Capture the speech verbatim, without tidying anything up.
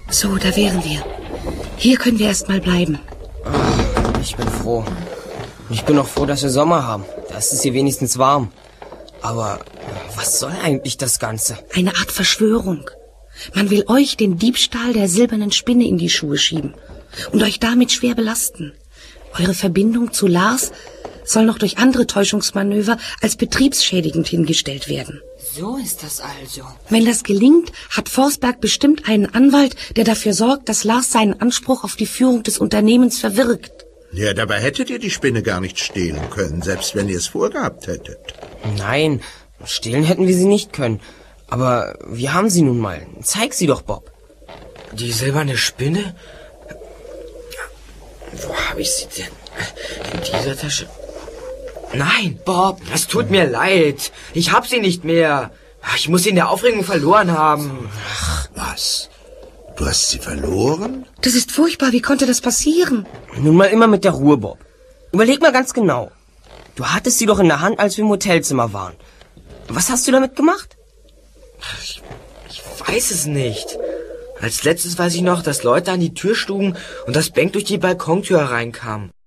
So, da wären wir. Hier können wir erst mal bleiben. Oh, ich bin froh. Ich bin auch froh, dass wir Sommer haben. Da ist es hier wenigstens warm. Aber was soll eigentlich das Ganze? Eine Art Verschwörung. Man will euch den Diebstahl der silbernen Spinne in die Schuhe schieben und euch damit schwer belasten. Eure Verbindung zu Lars soll noch durch andere Täuschungsmanöver als betriebsschädigend hingestellt werden. So ist das also. Wenn das gelingt, hat Forsberg bestimmt einen Anwalt, der dafür sorgt, dass Lars seinen Anspruch auf die Führung des Unternehmens verwirkt. Ja, dabei hättet ihr die Spinne gar nicht stehlen können, selbst wenn ihr es vorgehabt hättet. Nein, stehlen hätten wir sie nicht können. Aber wir haben sie nun mal. Zeig sie doch, Bob. Die silberne Spinne? Wo habe ich sie denn? In dieser Tasche? Nein, Bob, es tut mir leid. Ich hab sie nicht mehr. Ich muss sie in der Aufregung verloren haben. Ach, was? Du hast sie verloren? Das ist furchtbar. Wie konnte das passieren? Nun mal immer mit der Ruhe, Bob. Überleg mal ganz genau. Du hattest sie doch in der Hand, als wir im Hotelzimmer waren. Was hast du damit gemacht? Ich, ich weiß es nicht. Als letztes weiß ich noch, dass Leute an die Tür schlugen und das Bank durch die Balkontür hereinkam.